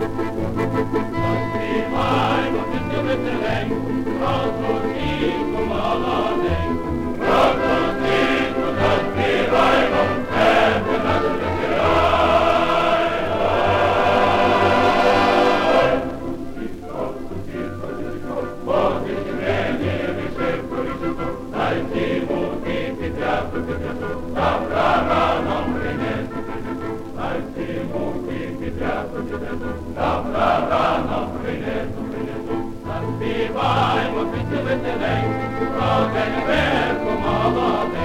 Заспіваймо пісню веселеньку, про Златинку молоденьку, про Златинку заспіваймо, серце наше веселяй. Сусідко, дідко, водички мені вишивку, дай муки підрясу, завтра рано принесу. Дай муки підрясу, завтра рано принесу. Заспіваймо пісню веселеньку, про день верху молоденьку.